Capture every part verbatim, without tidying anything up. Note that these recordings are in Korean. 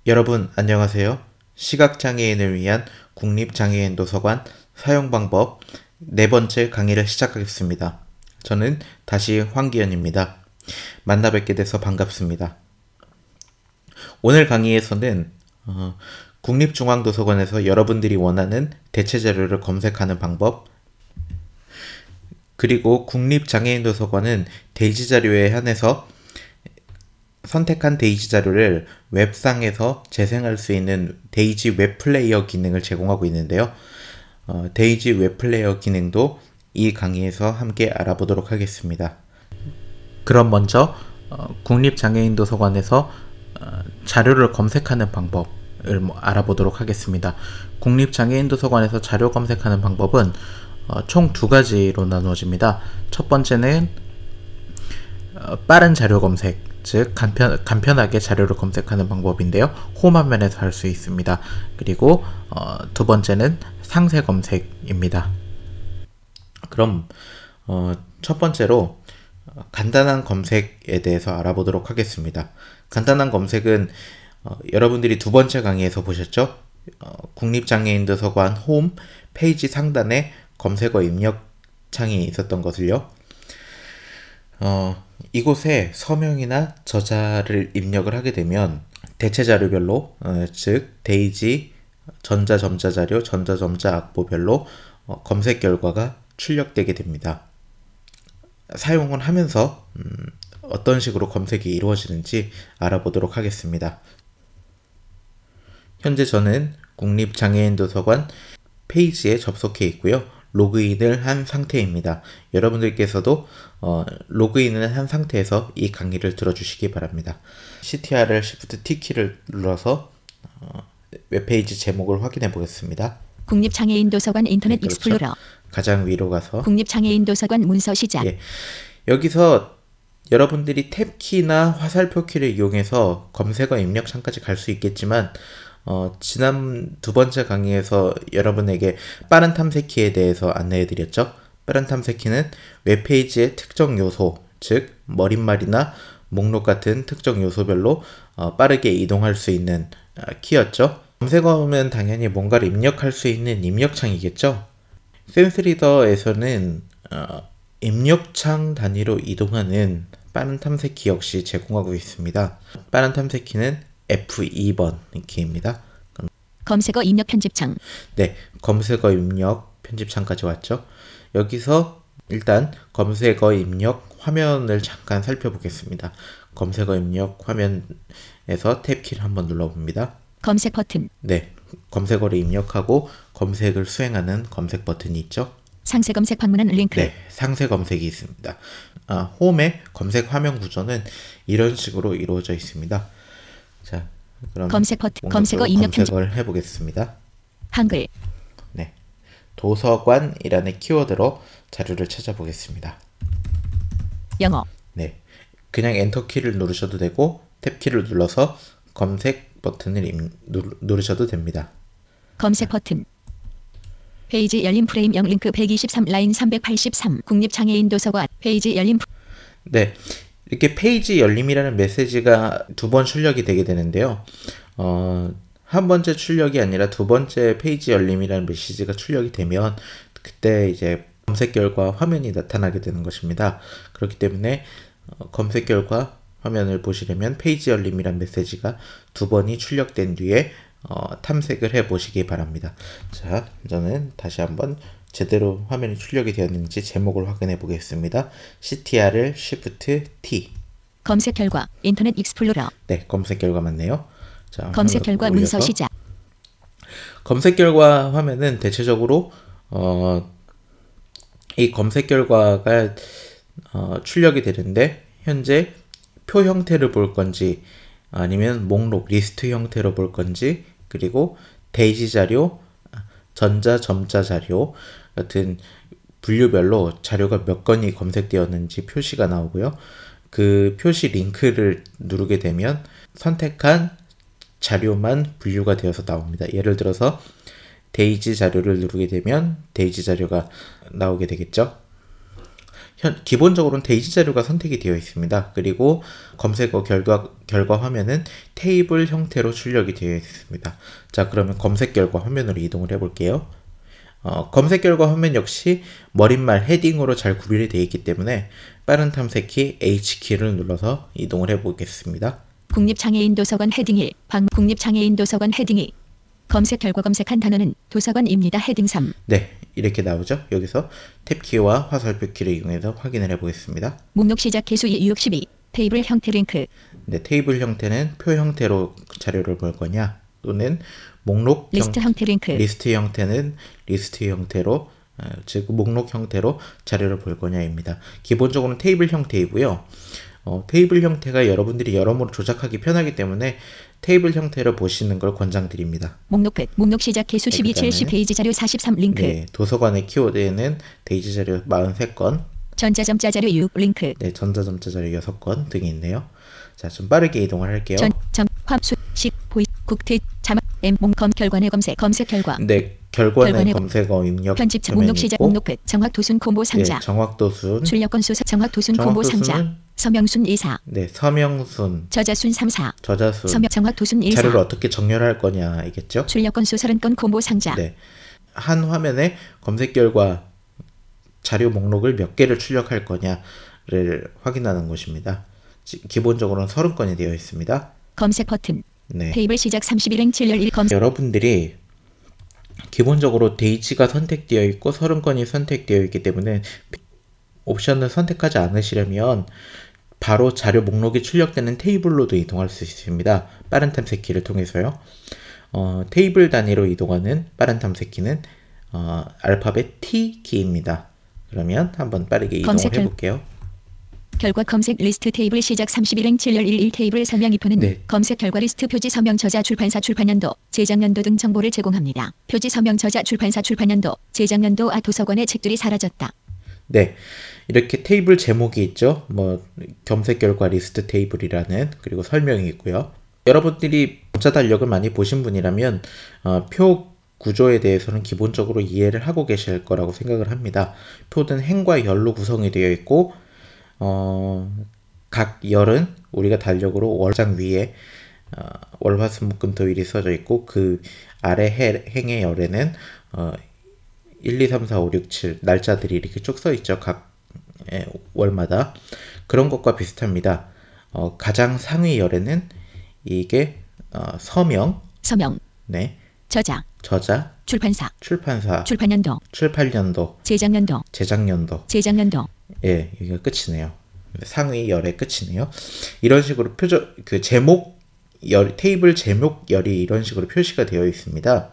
여러분 안녕하세요. 시각장애인을 위한 국립장애인 도서관 사용 방법 네 번째 강의를 시작하겠습니다. 저는 다시 황기현입니다. 만나 뵙게 돼서 반갑습니다. 오늘 강의에서는 어, 국립중앙도서관에서 여러분들이 원하는 대체 자료를 검색하는 방법, 그리고 국립장애인 도서관은 데이지 자료에 한해서 선택한 데이지 자료를 웹상에서 재생할 수 있는 데이지 웹 플레이어 기능을 제공하고 있는데요. 어, 데이지 웹 플레이어 기능도 이 강의에서 함께 알아보도록 하겠습니다. 그럼 먼저 어, 국립장애인도서관에서 어, 자료를 검색하는 방법을 뭐 알아보도록 하겠습니다. 국립장애인도서관에서 자료 검색하는 방법은 어, 총 두 가지로 나누어집니다. 첫 번째는 어, 빠른 자료 검색, 즉 간편, 간편하게 자료를 검색하는 방법인데요. 홈 화면에서 할 수 있습니다. 그리고 어, 두 번째는 상세 검색입니다. 그럼 어, 첫 번째로 어, 간단한 검색에 대해서 알아보도록 하겠습니다. 간단한 검색은 어, 여러분들이 두 번째 강의에서 보셨죠? 어, 국립장애인도서관 홈 페이지 상단에 검색어 입력 창이 있었던 것을요. 어, 이곳에 서명이나 저자를 입력을 하게 되면 대체 자료별로, 어, 즉 데이지, 전자점자자료, 전자점자 악보별로 어, 검색 결과가 출력되게 됩니다. 사용을 하면서 음, 어떤 식으로 검색이 이루어지는지 알아보도록 하겠습니다. 현재 저는 국립장애인도서관 페이지에 접속해 있고요. 로그인을 한 상태입니다. 여러분들께서도 어, 로그인을 한 상태에서 이 강의를 들어주시기 바랍니다. 씨티알을 Shift T키를 눌러서 어, 웹페이지 제목을 확인해 보겠습니다. 국립장애인도서관 인터넷 네, 그렇죠. 익스플로러. 가장 위로 가서 국립장애인도서관 문서 시작. 예, 여기서 여러분들이 탭키나 화살표 키를 이용해서 검색어 입력창까지 갈 수 있겠지만 어, 지난 두 번째 강의에서 여러분에게 빠른 탐색키에 대해서 안내해 드렸죠. 빠른 탐색키는 웹페이지의 특정 요소, 즉 머릿말이나 목록 같은 특정 요소별로 어, 빠르게 이동할 수 있는 어, 키였죠. 검색어면 당연히 뭔가를 입력할 수 있는 입력창이겠죠. 센스리더에서는 어, 입력창 단위로 이동하는 빠른 탐색키 역시 제공하고 있습니다. 빠른 탐색키는 에프 이 번 키입니다. 검색어 입력 편집창. 네, 검색어 입력 편집창까지 왔죠. 여기서 일단 검색어 입력 화면을 잠깐 살펴보겠습니다. 검색어 입력 화면에서 탭키를 한번 눌러봅니다. 검색 버튼. 네, 검색어를 입력하고 검색을 수행하는 검색 버튼이 있죠. 상세 검색 방문한 링크. 네, 상세 검색이 있습니다. 아, 홈의 검색 화면 구조는 이런 식으로 이루어져 있습니다. 자, 그럼 검색 버튼. 검색어 입력 편집. 검색을 해보겠습니다. 한글. 네, 도서관이라는 키워드로 자료를 찾아보겠습니다. 영어. 네, 그냥 엔터 키를 누르셔도 되고 탭 키를 눌러서 검색 버튼을 임, 누르, 누르셔도 됩니다. 검색 버튼. 페이지 열림 프레임 영 링크 백이십삼 라인 삼백팔십삼 국립장애인도서관 페이지 열림. 네, 이렇게 페이지 열림이라는 메시지가 두 번 출력이 되게 되는데요. 어, 한 번째 출력이 아니라 두 번째 페이지 열림이라는 메시지가 출력이 되면 그때 이제 검색 결과 화면이 나타나게 되는 것입니다. 그렇기 때문에 어, 검색 결과 화면을 보시려면 페이지 열림이라는 메시지가 두 번이 출력된 뒤에 어, 탐색을 해 보시기 바랍니다. 자, 저는 다시 한번 제대로 화면이 출력이 되었는지 제목을 확인해 보겠습니다. 씨티알을 Shift T. 검색 결과 인터넷 익스플로러. 네, 검색 결과 맞네요. 자, 검색 결과 올려서. 문서 시작. 검색 결과 화면은 대체적으로 어, 이 검색 결과가 어, 출력이 되는데 현재 표 형태를 볼 건지 아니면 목록 리스트 형태로 볼 건지 그리고 데이지 자료, 전자 점자 자료 같은 분류별로 자료가 몇 건이 검색되었는지 표시가 나오고요. 그 표시 링크를 누르게 되면 선택한 자료만 분류가 되어서 나옵니다. 예를 들어서 데이지 자료를 누르게 되면 데이지 자료가 나오게 되겠죠. 현, 기본적으로는 데이지 자료가 선택이 되어 있습니다. 그리고 검색어 결과, 결과 화면은 테이블 형태로 출력이 되어 있습니다. 자, 그러면 검색 결과 화면으로 이동을 해볼게요. 어, 검색 결과 화면 역시 머릿말 헤딩으로 잘 구별이 되어 있기 때문에 빠른 탐색키 H키를 눌러서 이동을 해보겠습니다. 국립장애인 도서관 헤딩 일, 방 국립장애인 도서관 헤딩 이. 검색 결과 검색한 단어는 도서관입니다. 헤딩 삼. 네, 이렇게 나오죠. 여기서 탭키와 화살표 키를 이용해서 확인을 해보겠습니다. 목록 시작 개수 이 육 십이. 테이블 형태 링크. 네, 테이블 형태는 표 형태로 자료를 볼 거냐, 또는 목록 리스트 형, 형태 링크. 리스트 형태는 리스트 형태로, 어, 즉 목록 형태로 자료를 볼 거냐입니다. 기본적으로는 테이블 형태이고요. 어, 테이블 형태가 여러분들이 여러모로 조작하기 편하기 때문에 테이블 형태를 보시는 걸 권장드립니다. 목록 끝. 목록 시작 개수 네, 십이 그다음에 칠십 페이지 자료 사십삼 링크. 네, 도서관의 키워드에는 데이지 자료 사십삼 건, 전자점자 자료 육 링크. 네, 전자점자 자료 여섯 건 등이 있네요. 자, 좀 빠르게 이동을 할게요. 전, 점, 화수, 식, 보이, 국태, 자막, M, 몽, 검, 결과의 검색, 검색 결과. 네, 결과는 결과는 검색어 입력 편집자 화면이 목록 시작 있고, 목록 끝. 정확 도순 콤보 상자. 네, 정확도순, 출력 건수 사- 정확 도순 정확 콤보 상자. 도순은 서명순 이 사. 네, 서명순, 저자순 삼 사. 저자순, 서명 정확 도순 일 자료를 사. 어떻게 정렬할 거냐이겠죠? 출력 건수 삼십 건 콤보 상자. 네, 한 화면에 검색 결과 자료 목록을 몇 개를 출력할 거냐를 확인하는 것입니다. 지- 기본적으로는 삼십 건이 되어 있습니다. 검색 버튼. 네, 테이블 시작 삼십일 행 칠열 일 검색. 여러분들이 기본적으로 데이지가 선택되어 있고 삼십 건이 선택되어 있기 때문에 옵션을 선택하지 않으시려면 바로 자료 목록이 출력되는 테이블로도 이동할 수 있습니다. 빠른 탐색키를 통해서요. 어, 테이블 단위로 이동하는 빠른 탐색키는 어, 알파벳 T 키입니다. 그러면 한번 빠르게 이동을 검색 결- 해볼게요. 결과 검색 리스트 테이블 시작 삼십일 행 칠열 일 일 테이블 설명 이표는 네. 검색 결과 리스트 표지 서명 저자 출판사 출판연도 제작연도 등 정보를 제공합니다. 표지 서명 저자 출판사 출판연도 제작연도 아 도서관의 책들이 사라졌다. 네, 이렇게 테이블 제목이 있죠. 뭐 검색 결과 리스트 테이블이라는, 그리고 설명이 있고요. 여러분들이 검사 달력을 많이 보신 분이라면 어, 표 구조에 대해서는 기본적으로 이해를 하고 계실 거라고 생각을 합니다. 표는 행과 열로 구성이 되어 있고, 어, 각 열은 우리가 달력으로 월장 위에 어, 월화수목금토일이 써져 있고, 그 아래 해, 행의 열에는 어, 일, 이, 삼, 사, 오, 육, 칠 날짜들이 이렇게 쭉 써 있죠. 각 예, 월마다. 그런 것과 비슷합니다. 어, 가장 상위 열에는 이게 어, 서명, 서명, 네, 저자, 저자, 출판사, 출판사, 출판연도, 출판연도, 제작연도, 제작연도. 제작연도. 예, 여기가 끝이네요. 상위 열의 끝이네요. 이런 식으로 표저 그 제목 열, 테이블 제목 열이 이런 식으로 표시가 되어 있습니다.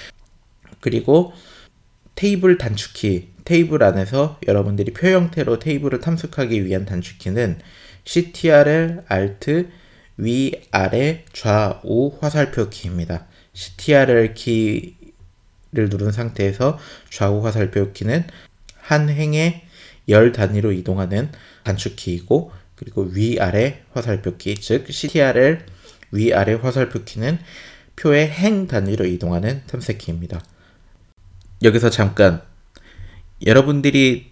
그리고 테이블 단축키, 테이블 안에서 여러분들이 표 형태로 테이블을 탐색하기 위한 단축키는 씨티알엘, Alt, 위, 아래, 좌우 화살표 키입니다. 씨티알엘 키를 누른 상태에서 좌우 화살표 키는 한 행의 열 단위로 이동하는 단축키이고, 그리고 위아래 화살표키, 즉 씨티알엘 위아래 화살표키는 표의 행 단위로 이동하는 탐색키입니다. 여기서 잠깐 여러분들이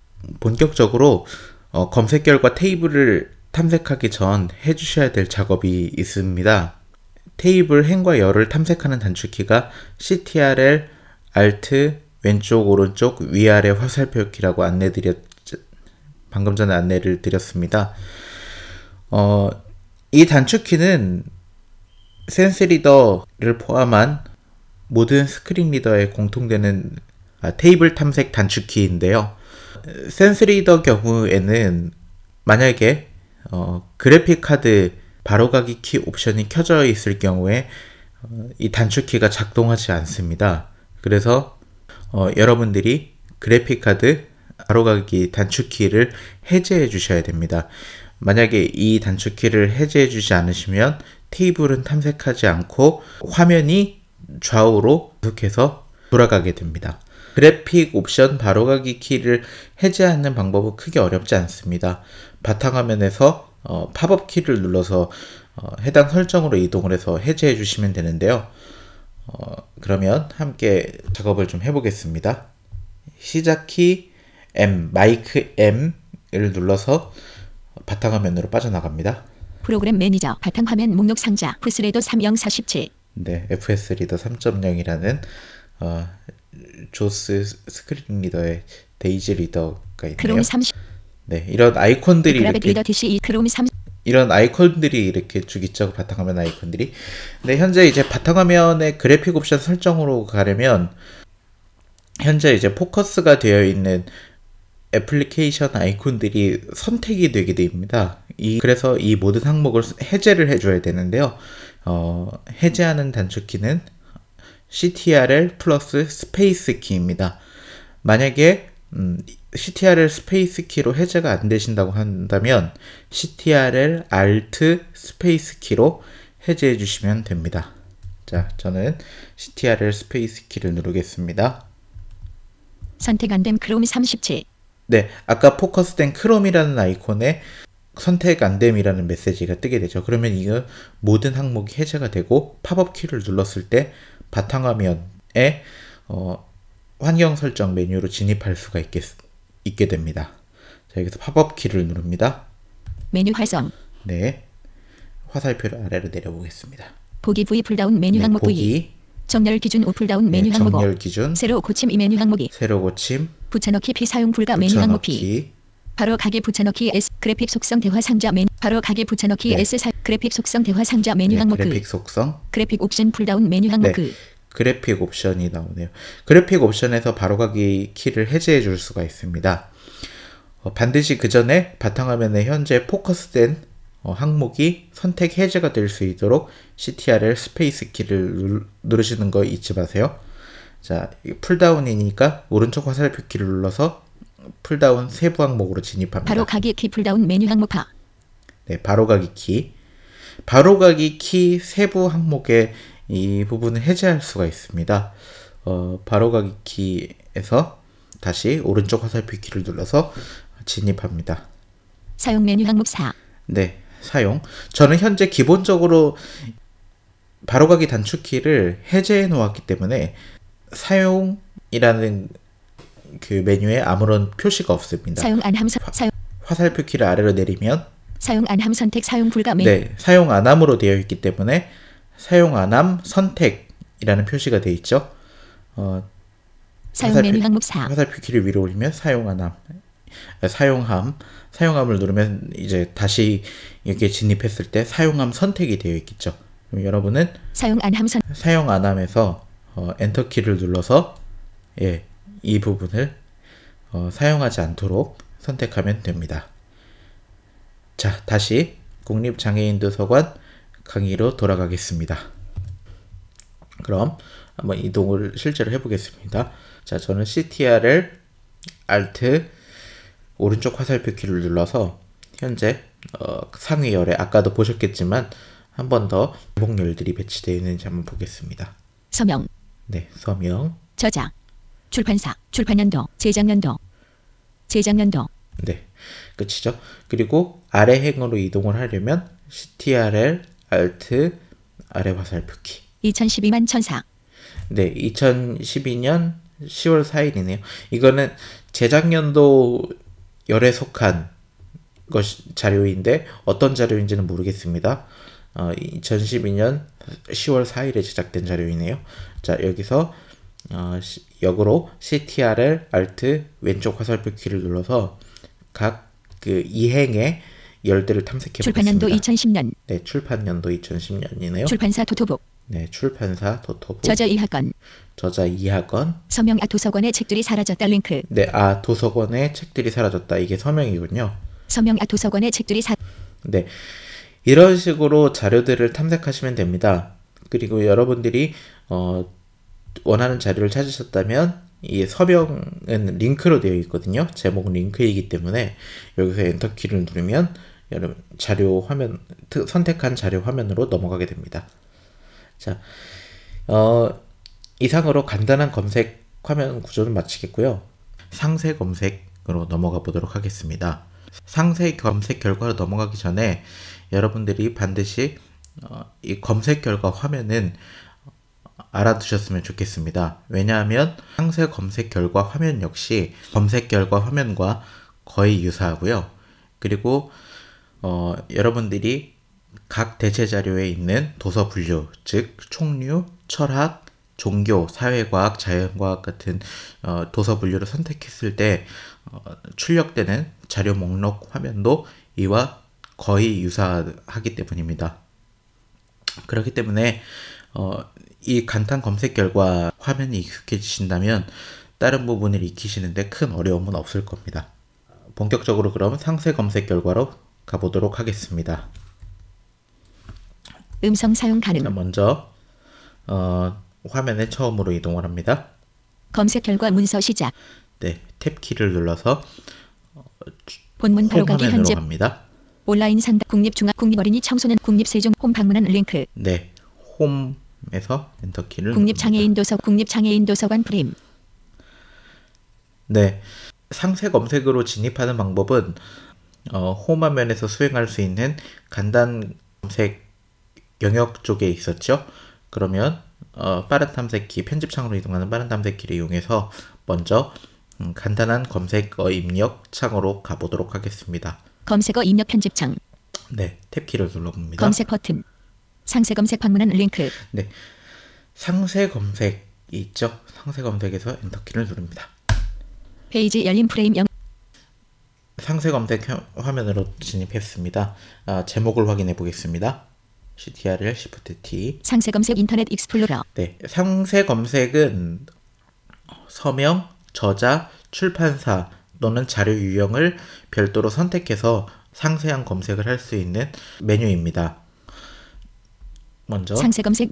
본격적으로 어, 검색 결과 테이블을 탐색하기 전 해주셔야 될 작업이 있습니다. 테이블 행과 열을 탐색하는 단축키가 씨티알엘, Alt, 왼쪽 오른쪽 위아래 화살표 키라고 안내드렸 방금 전에 안내를 드렸습니다. 어, 이 단축키는 센스 리더를 포함한 모든 스크린 리더에 공통되는 아, 테이블 탐색 단축키인데요. 센스 리더 경우에는 만약에 어, 그래픽 카드 바로가기 키 옵션이 켜져 있을 경우에 어, 이 단축키가 작동하지 않습니다. 그래서 어, 여러분들이 그래픽카드 바로가기 단축키를 해제해 주셔야 됩니다. 만약에 이 단축키를 해제해 주지 않으시면 테이블은 탐색하지 않고 화면이 좌우로 계속해서 돌아가게 됩니다. 그래픽 옵션 바로가기 키를 해제하는 방법은 크게 어렵지 않습니다. 바탕화면에서 어, 팝업 키를 눌러서 어, 해당 설정으로 이동을 해서 해제해 주시면 되는데요. 어, 그러면 함께 작업을 좀 해보겠습니다. 시작키 M, 마이크 M 눌러서 바탕화면으로 빠져나갑니다. 프로그램 매니저 바탕화면 목록 상자 에프에스 삼 영 사십칠. 네, 에프에스 리더 삼 점 영이라는 어, 조스 스크린 리더의 데이지 리더가 있네요. 크롬 삼십. 네, 이런 아이콘들이 그래픽 이렇게 리더 디씨 크롬 삼. 이런 아이콘들이 이렇게 쭉 있죠. 바탕화면 아이콘들이. 근데 현재 이제 바탕화면의 그래픽 옵션 설정으로 가려면 현재 이제 포커스가 되어 있는 애플리케이션 아이콘들이 선택이 되게 됩니다. 이 그래서 이 모든 항목을 해제를 해줘야 되는데요. 어, 해제하는 단축키는 씨티알엘 플러스 스페이스 키입니다. 만약에 음, 씨티알엘 스페이스 키로 해제가 안 되신다고 한다면 씨티알엘 알트 스페이스 키로 해제해 주시면 됩니다. 자, 저는 씨티알엘 스페이스 키를 누르겠습니다. 선택 안됨 크롬 삼십칠. 네, 아까 포커스된 크롬이라는 아이콘에 선택 안됨이라는 메시지가 뜨게 되죠. 그러면 이거 모든 항목이 해제가 되고 팝업 키를 눌렀을 때 바탕화면에 어, 환경 설정 메뉴로 진입할 수가 있겠, 있게 됩니다. 자, 여기서 팝업 키를 누릅니다. 메뉴 활성. 네, 화살표를 아래로 내려보겠습니다. 보기 V 풀다운 메뉴 네, 항목 V. 보기, 정렬 기준 오 풀다운 메뉴 네, 항목 오. 정렬 기준, 새로 고침 이 메뉴 항목이. 새로 고침, 붙여넣기 P 사용 불가 메뉴 항목 P. 붙여넣기, 바로 가게 붙여넣기 S 그래픽 속성 대화 상자 메뉴. 바로 가게 붙여넣기 네. S 사 그래픽 속성 대화 상자 메뉴 네, 항목 그. 그래픽 속성, 그래픽 옵션 풀다운 메뉴 항목 네. 그. 그래픽 옵션이 나오네요. 그래픽 옵션에서 바로가기 키를 해제해 줄 수가 있습니다. 어, 반드시 그 전에 바탕화면에 현재 포커스된 어, 항목이 선택 해제가 될 수 있도록 씨티알엘 스페이스 키를 누, 누르시는 거 잊지 마세요. 자, 풀다운이니까 오른쪽 화살표 키를 눌러서 풀다운 세부 항목으로 진입합니다. 바로 가기 키 풀다운 메뉴 항목 파. 네, 바로가기 키. 바로가기 키 세부 항목의 이 부분을 해제할 수가 있습니다. 어, 바로가기 키에서 다시 오른쪽 화살표 키를 눌러서 진입합니다. 사용 메뉴 항목 사. 네, 사용. 저는 현재 기본적으로 바로가기 단축키를 해제해 놓았기 때문에 사용이라는 그 메뉴에 아무런 표시가 없습니다. 사용 안함 선 사용 화살표 키를 아래로 내리면 사용 안함 선택 사용 불가 메뉴. 네, 사용 안함으로 되어 있기 때문에 사용 안함 선택이라는 표시가 되어 있죠. 어, 사용 화살표- 메뉴 항목 사. 화살표 키를 위로 올리면 사용 안함, 아, 사용함, 사용함을 누르면 이제 다시 여기에 진입했을 때 사용함 선택이 되어 있겠죠. 그럼 여러분은 사용 안함 선 사용 안함에서 어, 엔터 키를 눌러서 예, 이 부분을 어, 사용하지 않도록 선택하면 됩니다. 자, 다시 국립장애인도서관 강의로 돌아가겠습니다. 그럼 한번 이동을 실제로 해보겠습니다. 자, 저는 씨티알엘 알트 오른쪽 화살표 키를 눌러서 현재 어, 상위 열에 아까도 보셨겠지만 한 번 더 제목열들이 배치되어 있는지 한번 보겠습니다. 서명 네, 서명. 저자 출판사 출판연도 제작연도 제작연도 네, 끝이죠. 그리고 아래 행으로 이동을 하려면 씨티알엘 알트 아래 화살표 키. 이천십이만 천사. 네, 이천십이 년 시월 사일이네요. 이거는 재작년도 열에 속한 것 자료인데 어떤 자료인지는 모르겠습니다. 어, 이천십이 년 시월 사일에 제작된 자료이네요. 자, 여기서 어, 시, 역으로 씨티알엘 알트 왼쪽 화살표 키를 눌러서 각 그 이행의 열들을 탐색해 출판연도 보겠습니다. 이천십 년. 네, 출판연도 이천십 년이네요. 출판사 도토북. 네, 출판사 도토북. 저자 이하건. 저자 이하건. 서명 아 도서관의 책들이 사라졌다 링크. 네, 아 도서관의 책들이 사라졌다. 이게 서명이군요. 서명 아 도서관의 책들이 사. 네, 이런 식으로 자료들을 탐색하시면 됩니다. 그리고 여러분들이 어, 원하는 자료를 찾으셨다면 이 서명은 링크로 되어 있거든요. 제목은 링크이기 때문에 여기서 엔터 키를 누르면 여러분 자료 화면 선택한 자료 화면으로 넘어가게 됩니다. 자, 어, 이상으로 간단한 검색 화면 구조는 마치겠고요. 상세 검색으로 넘어가 보도록 하겠습니다. 상세 검색 결과로 넘어가기 전에 여러분들이 반드시 어, 이 검색 결과 화면은 알아두셨으면 좋겠습니다. 왜냐하면 상세 검색 결과 화면 역시 검색 결과 화면과 거의 유사하고요. 그리고 어, 여러분들이 각 대체 자료에 있는 도서 분류, 즉 총류, 철학, 종교, 사회과학, 자연과학 같은 어, 도서 분류를 선택했을 때 어, 출력되는 자료 목록 화면도 이와 거의 유사하기 때문입니다. 그렇기 때문에 어, 이 간단 검색 결과 화면이 익숙해지신다면 다른 부분을 익히시는데 큰 어려움은 없을 겁니다. 본격적으로 그럼 상세 검색 결과로 가보도록 하겠습니다. 음성 사용 가능. 자, 먼저 어, 화면에 처음으로 이동을 합니다. 검색 결과 문서 시작. 네, 탭 키를 눌러서 본문 바로 홈 가기 화면으로 현재 갑니다. 온라인 상담 국립중앙 국립어린이 청소년 국립세종 홈 방문한 링크. 네, 홈에서 엔터 키를 국립장애인 도서 국립장애인 도서관 프림. 네, 상세 검색으로 진입하는 방법은 어, 홈 화면에서 수행할 수 있는 간단 검색 영역 쪽에 있었죠. 그러면 어, 빠른 탐색키, 편집창으로 이동하는 빠른 탐색키를 이용해서 먼저 음, 간단한 검색어 입력 창으로 가보도록 하겠습니다. 검색어 입력 편집창. 네, 탭 키를 눌러봅니다. 검색 버튼. 상세 검색 방문한 링크. 네, 상세 검색이 있죠. 상세 검색에서 엔터 키를 누릅니다. 페이지 열림 프레임 영. 상세 검색 화- 화면으로 진입했습니다. 아, 제목을 확인해 보겠습니다. 씨티알엘 Shift T. 상세 검색 인터넷 익스플로러. 네, 상세 검색은 서명, 저자, 출판사 또는 자료 유형을 별도로 선택해서 상세한 검색을 할 수 있는 메뉴입니다. 먼저 상세 검색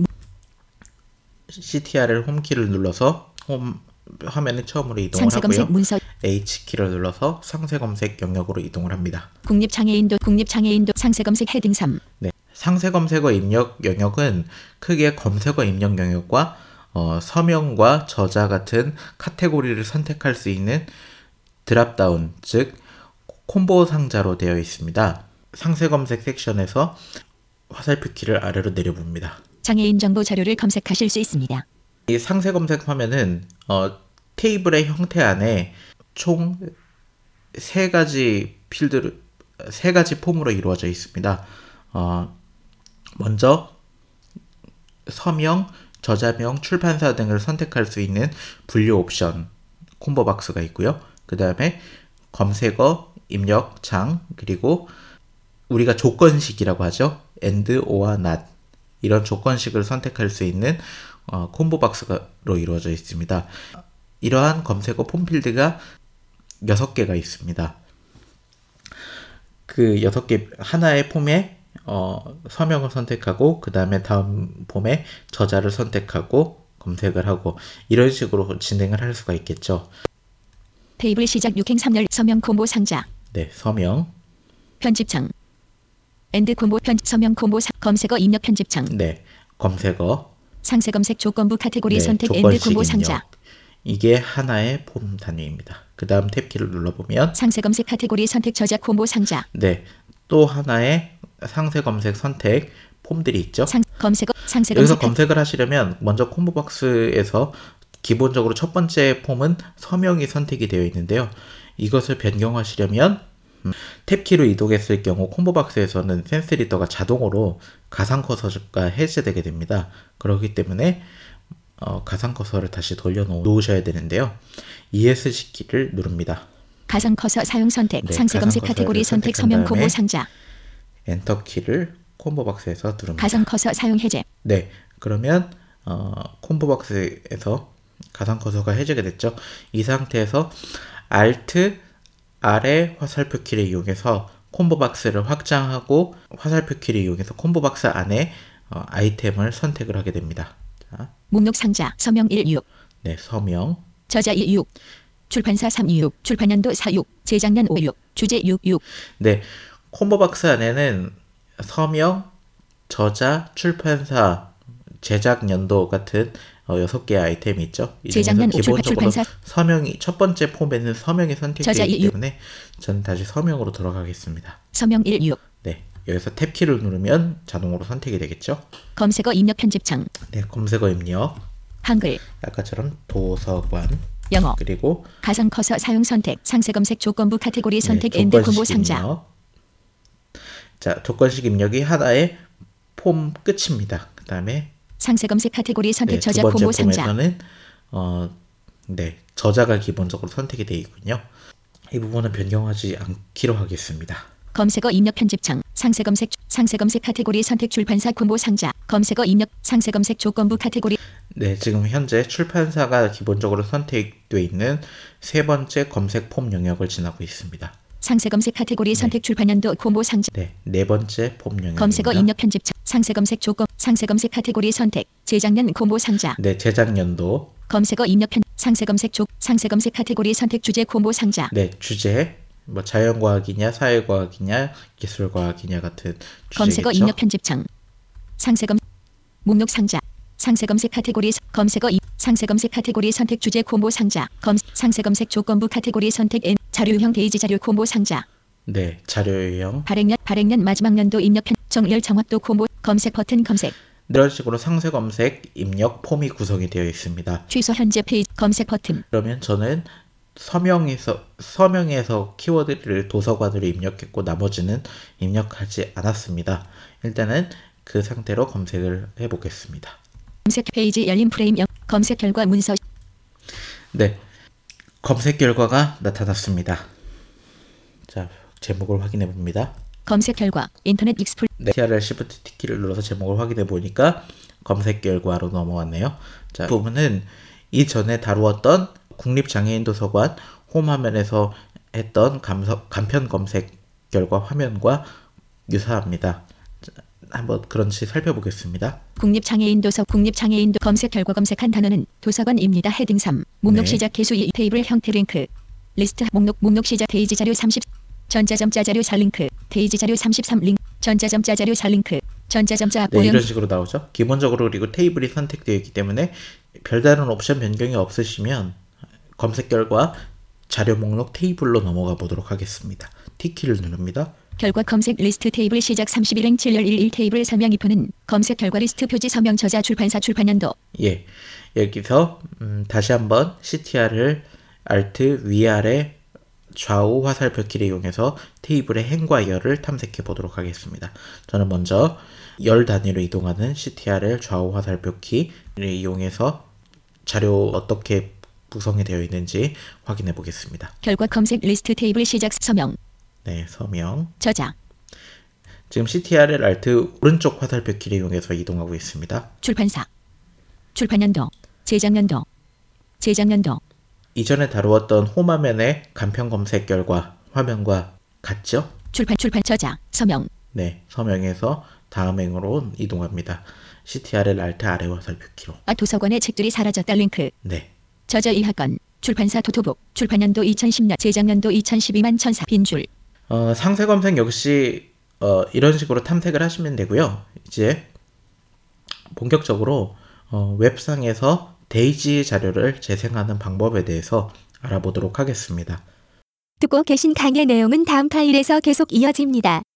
씨티알엘 홈키를 눌러서 홈 화면에 처음으로 이동을 상세 하고요. 검색 문서 H키를 눌러서 상세 검색 영역으로 이동을 합니다. 국립장애인도 국립장애인도 상세 검색 헤딩 삼. 네, 상세 검색어 입력 영역은 크게 검색어 입력 영역과 어, 서명과 저자 같은 카테고리를 선택할 수 있는 드랍다운, 즉 콤보 상자로 되어 있습니다. 상세 검색 섹션에서 화살표 키를 아래로 내려봅니다. 장애인 정보 자료를 검색하실 수 있습니다. 이 상세 검색 화면은 어, 테이블의 형태 안에 총 세 가지 필드, 세 가지 폼으로 이루어져 있습니다. 어, 먼저 서명, 저자명, 출판사 등을 선택할 수 있는 분류 옵션 콤보 박스가 있고요. 그 다음에 검색어, 입력, 장, 그리고 우리가 조건식이라고 하죠. and, or, not 이런 조건식을 선택할 수 있는 어, 콤보 박스로 이루어져 있습니다. 이러한 검색어 폼 필드가 여섯 개가 있습니다. 그 여섯 개 하나의 폼에 어, 서명을 선택하고 그 다음에 다음 폼에 저자를 선택하고 검색을 하고 이런 식으로 진행을 할 수가 있겠죠. 테이블 시작 육 행 삼 열 서명 콤보 상자. 네, 서명. 편집창. 엔드 콤보 편 서명 콤보 사, 검색어 입력 편집창. 네, 검색어. 상세 검색 조건부 카테고리 네, 선택 엔드 조건식 콤보 입력. 상자. 이게 하나의 폼 단위입니다. 그 다음 탭키를 눌러보면 상세 검색 카테고리 선택 저자 콤보 상자. 네, 또 하나의 상세 검색 선택 폼들이 있죠. 상 검색어 상세 여기서 검색 카- 검색을 하시려면 먼저 콤보 박스에서 기본적으로 첫 번째 폼은 서명이 선택이 되어 있는데요. 이것을 변경하시려면 음, 탭키로 이동했을 경우 콤보 박스에서는 센스 리더가 자동으로 가상 커서가 해제되게 됩니다. 그렇기 때문에 어, 가상 커서를 다시 돌려 놓으셔야 되는데요. 이에스씨 키를 누릅니다. 가상 커서 사용 선택 네, 상세 가상 검색 커서를 카테고리 선택 선택한 서명 다음에 콤보 상자. 엔터 키를 콤보 박스에서 누릅니다. 가상 커서 사용 해제. 네, 그러면 어, 콤보 박스에서 가상 커서가 해제가 됐죠. 이 상태에서 Alt 아래 화살표 키를 이용해서 콤보 박스를 확장하고 화살표 키를 이용해서 콤보 박스 안에 어, 아이템을 선택을 하게 됩니다. 자, 목록 상자 서명 십육. 네, 서명. 저자 이십육. 출판사 삼십육. 출판연도 사십육. 제작년 오십육. 주제 육십육. 네, 콤보 박스 안에는 서명, 저자, 출판사, 제작 연도 같은 어, 여섯 개의 아이템이 있죠. 이 중에서 제작년 오 출판- 기본적으로 출판사. 서명이 첫 번째 폼에는 서명이 선택되어 저자 있기 이십육. 때문에 저는 다시 서명으로 들어가겠습니다. 서명 십육. 네, 여기서 탭 키를 누르면 자동으로 선택이 되겠죠. 검색어 입력 편집창. 네, 검색어 입력. 한글. 아까처럼 도서관. 영어. 그리고 가상 커서 사용 선택. 상세 검색 조건부 카테고리 선택 네, 엔드 콤보 조건식 상자. 입력. 자, 조건식 입력이 하나의 폼 끝입니다. 그 다음에 상세 검색 카테고리 선택 네, 두 저자 번째 콤보 상자. 폼에서는 어, 네, 저자가 기본적으로 선택이 되어 있군요. 이 부분은 변경하지 않기로 하겠습니다. 검색어 입력 편집창. 상세 검색 상세 검색 카테고리 선택 출판사 콤보 상자. 검색어 입력 상세 검색 조건부 카테고리. 네, 지금 현재 출판사가 기본적으로 선택되어 있는 세 번째 검색 폼 영역을 지나고 있습니다. 상세 검색 카테고리 선택 출판연도 콤보 상자. 네, 네 번째 폼 영역입니다. 검색어 입력 편집창. 상세 검색 조건. 상세 검색 카테고리 선택. 재작년 콤보 상자. 네, 재작년도. 검색어 입력 편. 상세 검색 조. 상세 검색 카테고리 선택 주제 콤보 상자. 네, 주제. 뭐 자연과학이냐, 사회과학이냐, 기술과학이냐 같은 주제겠죠. 검색어 입력 편집창. 상세 검 목록 상자. 상세 검색 카테고리 서- 검색어 이 상세 검색 카테고리 선택 주제 콤보 상자. 검 상세 검색 조건부 카테고리 선택 N 자료유형 데이지 자료 콤보 상자. 네, 자료유형. 발행년 발행년 마지막 년도 입력 편 정렬 정확도 콤보 검색 버튼 검색. 이런 식으로 상세 검색 입력 폼이 구성이 되어 있습니다. 취소 현재 페이지 검색 버튼. 그러면 저는 서명에서 서명에서 키워드를 도서관으로 입력했고 나머지는 입력하지 않았습니다. 일단은 그 상태로 검색을 해보겠습니다. 검색 페이지 열린 프레임 영 검색 결과 문서. 네, 검색 결과가 나타났습니다. 자, 제목을 확인해 봅니다. 검색 결과 인터넷 익스플 네, 티알알 Shift T키를 눌러서 제목을 확인해 보니까 검색 결과로 넘어왔네요. 자, 이 부분은 이전에 다루었던 국립장애인도서관 홈 화면에서 했던 감서, 간편 검색 결과 화면과 유사합니다. 자, 한번 그런지 살펴보겠습니다. 국립장애인도서 국립장애인도 검색 결과 검색한 단어는 도서관입니다. 헤딩 삼 목록 네. 시작 개수 이 테이블 형태 링크 리스트 목록 목록 시작 페이지 자료 삼십 전자점자 자료 사 링크 페이지 자료 삼십삼 링크 전자점자 자료 사 링크 전자점자 네, 모형 이런 식으로 나오죠. 기본적으로 그리고 테이블이 선택되어 있기 때문에 별다른 옵션 변경이 없으시면 검색 결과 자료 목록 테이블로 넘어가 보도록 하겠습니다. T키를 누릅니다. 결과 검색 리스트 테이블 시작 삼십일 행 칠 열 일일 테이블 설명 이프는 검색 결과 리스트 표지 서명 저자 출판사 출판연도. 예, 여기서 음, 다시 한번 씨티알을 Alt 위아래 좌우 화살표 키를 이용해서 테이블의 행과 열을 탐색해 보도록 하겠습니다. 저는 먼저 열 단위로 이동하는 씨티알을 좌우 화살표 키를 이용해서 자료 어떻게 구성이 되어 있는지 확인해 보겠습니다. 결과 검색 리스트 테이블 시작 서명 네, 서명. 저자 지금 씨티알을 Alt 오른쪽 화살표 키를 이용해서 이동하고 있습니다. 출판사 출판연도 재작년도 재작년도 이전에 다루었던 홈 화면의 간편 검색 결과 화면과 같죠? 출판 출판 저자 서명 네, 서명에서 다음 행으로 이동합니다. 씨티알을 Alt 아래 화살표 키로. 아 도서관의 책들이 사라졌다 링크 네, 저자 이하건 출판사 도토북 출판연도 이천십 년 재작년도 이천십이만 천사 빈줄 어, 상세 검색 역시 어, 이런 식으로 탐색을 하시면 되고요. 이제 본격적으로 어, 웹상에서 데이지 자료를 재생하는 방법에 대해서 알아보도록 하겠습니다. 듣고 계신 강의 내용은 다음 파일에서 계속 이어집니다.